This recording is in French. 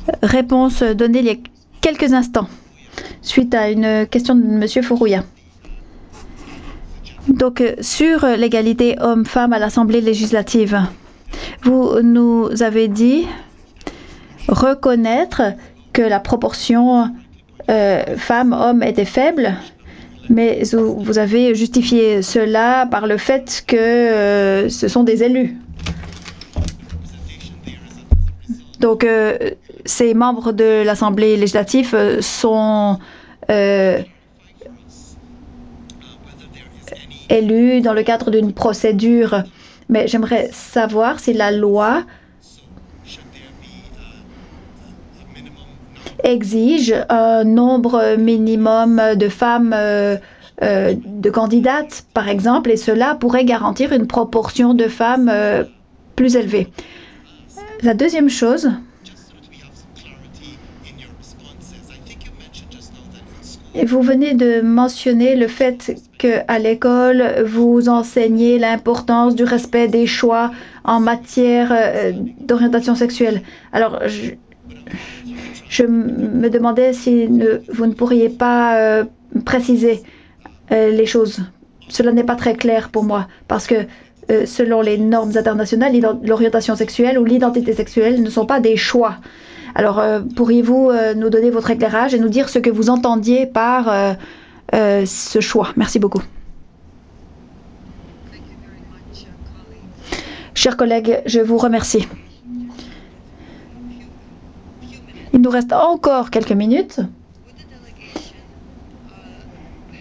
Réponse donnée il y a quelques instants, suite à une question de M. Fourouya. Donc, sur l'égalité homme-femme à l'Assemblée législative, vous nous avez dit reconnaître que la proportion femmes-hommes était faible, mais vous avez justifié cela par le fait que ce sont des élus. Donc, ces membres de l'Assemblée législative sont élus dans le cadre d'une procédure. Mais j'aimerais savoir si la loi exige un nombre minimum de femmes de candidates, par exemple, et cela pourrait garantir une proportion de femmes plus élevée. La deuxième chose, et vous venez de mentionner le fait qu'à l'école, vous enseignez l'importance du respect des choix en matière d'orientation sexuelle. Alors, je me demandais si vous ne pourriez pas préciser les choses. Cela n'est pas très clair pour moi parce que selon les normes internationales, l'orientation sexuelle ou l'identité sexuelle ne sont pas des choix. Alors, pourriez-vous nous donner votre éclairage et nous dire ce que vous entendiez par ce choix? Merci beaucoup. Chers collègues, je vous remercie. Il nous reste encore quelques minutes.